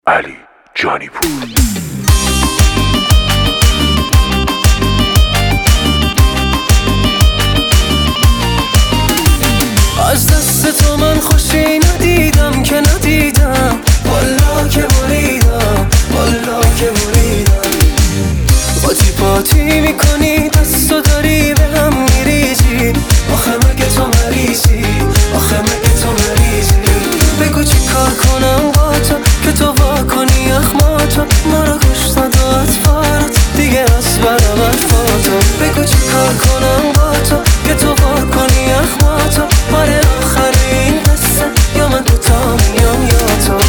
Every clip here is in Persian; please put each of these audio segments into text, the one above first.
علی جانی پور. از دست تو من خوشی ندیدم که ندیدم، والا که بریدم، والا که بریدم. قاطی پاتی میکنی دستو داری به هم میریزی، آخه مگه تو مریضی، آخه مگه تو مریضی. بگو چی کار کنم با تو که تو واکنی اخماتو، ما رو کشت و اطفارت دیگه از برم فاتو. بگو چی کار کنم با تو که تو واکنی اخماتو، آره آخر این قصه یا من تو تا میام یا تو.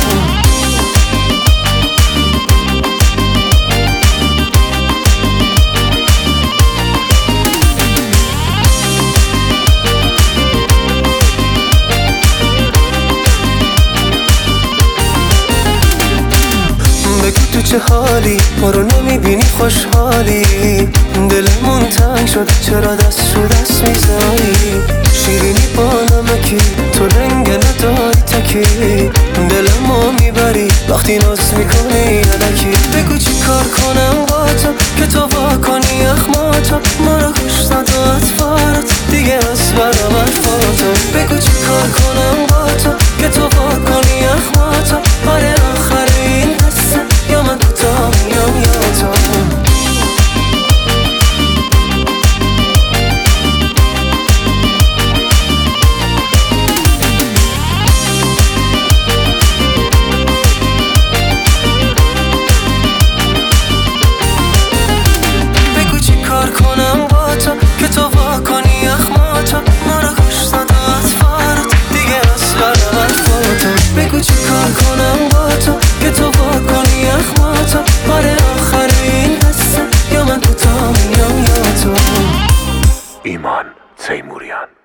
تو چه حالی؟ ما رو نمیبینی خوشحالی؟ دلمون تنگ شد چرا دست رو دست میزنی؟ شیرینی با نمکی تو رنگ نداری تکی، دلمو میبری وقتی ناز میکنی یدکی. بگو چی کار کنم با تو که تو واکنی اخماتو، ما رو کشت و اطفارت دیگه از برم الفاتو. بگو چی کار کنم با تو که تو واکنی اخماتو، آره آخر این قصه یا من تو تا میام یا تو. بگو چی کار کنم با تو که تو واکنی اخماتو، ما رو کشت و اطفارت دیگه از برم الفاتو. بگو چی کار کنم با تو که تو واکنی اخماتو، آره آخر این قصه یا من تو تا میام یا تو. ایمان تیموریان.